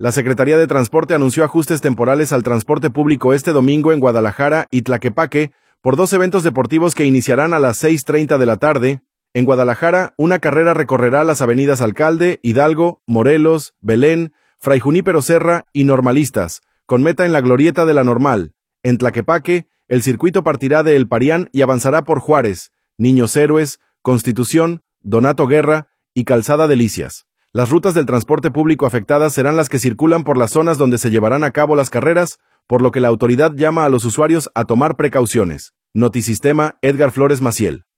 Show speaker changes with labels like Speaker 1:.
Speaker 1: La Secretaría de Transporte anunció ajustes temporales al transporte público este domingo en Guadalajara y Tlaquepaque por dos eventos deportivos que iniciarán a las 6:30 de la tarde. En Guadalajara, una carrera recorrerá las avenidas Alcalde, Hidalgo, Morelos, Belén, Fray Junípero Serra y Normalistas, con meta en la glorieta de la Normal. En Tlaquepaque, el circuito partirá de El Parián y avanzará por Juárez, Niños Héroes, Constitución, Donato Guerra y Calzada Delicias. Las rutas del transporte público afectadas serán las que circulan por las zonas donde se llevarán a cabo las carreras, por lo que la autoridad llama a los usuarios a tomar precauciones. Notisistema, Edgar Flores Maciel.